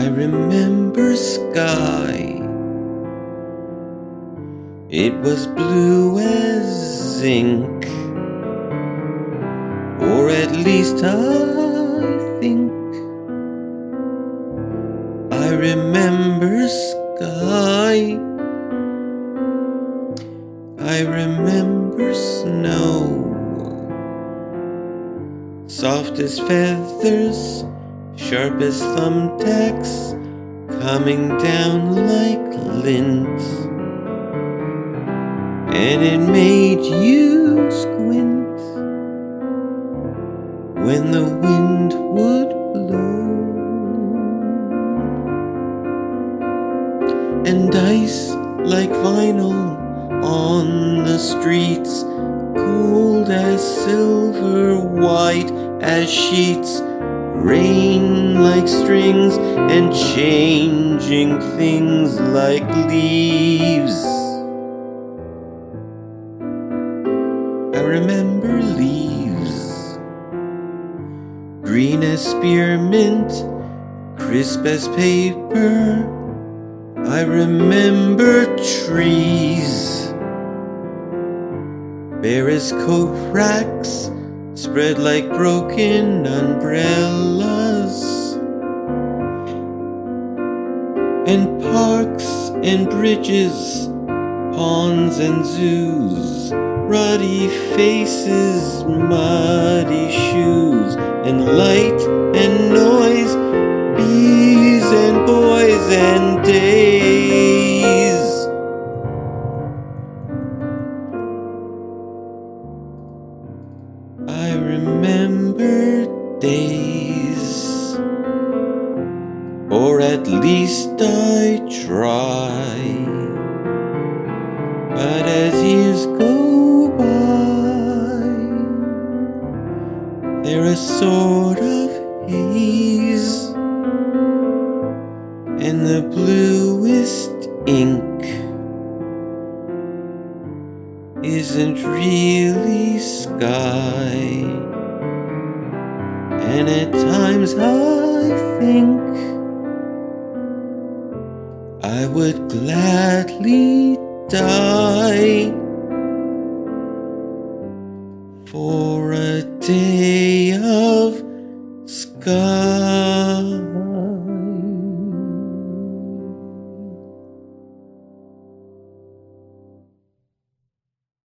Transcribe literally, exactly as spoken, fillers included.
I remember sky. It was blue as ink, or at least I think. I remember sky. I remember snow, soft as feathers, sharp as thumbtacks, coming down like lint. And it made you squint when the wind would blow. And ice like vinyl on the streets, cold as silver, white as sheets, rain like strings and changing things like leaves. I remember leaves, green as spearmint, crisp as paper. I remember trees, bare as coat racks, spread like broken umbrellas. And parks and bridges, ponds and zoos, ruddy faces, muddy shoes, and light and noise, bees and boys and days. I remember days, or at least I try. But as years go by, they're a sort of haze, and the bluest ink isn't really sky. And at times I think I would gladly die for a day.